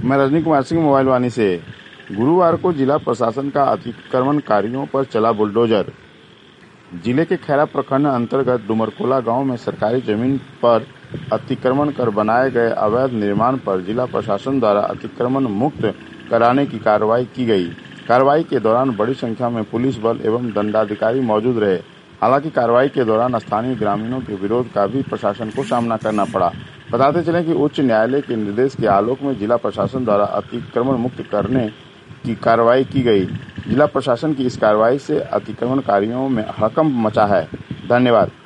मैं रजनी कुमार सिंह मोबाइल वाणी से। गुरुवार को जिला प्रशासन का अतिक्रमणकारियों पर चला बुलडोजर। जिले के खैरा प्रखंड अंतर्गत डुमरकोला गांव में सरकारी जमीन पर अतिक्रमण कर बनाए गए अवैध निर्माण पर जिला प्रशासन द्वारा अतिक्रमण मुक्त कराने की कार्रवाई की गई। कार्रवाई के दौरान बड़ी संख्या में पुलिस बल एवं दंडाधिकारी मौजूद रहे। हालांकि कार्रवाई के दौरान स्थानीय ग्रामीणों के विरोध का भी प्रशासन को सामना करना पड़ा। बताते चलें कि उच्च न्यायालय के निर्देश के आलोक में जिला प्रशासन द्वारा अतिक्रमण मुक्त करने की कार्रवाई की गई। जिला प्रशासन की इस कार्रवाई से अतिक्रमणकारियों में हड़कंप मचा है। धन्यवाद।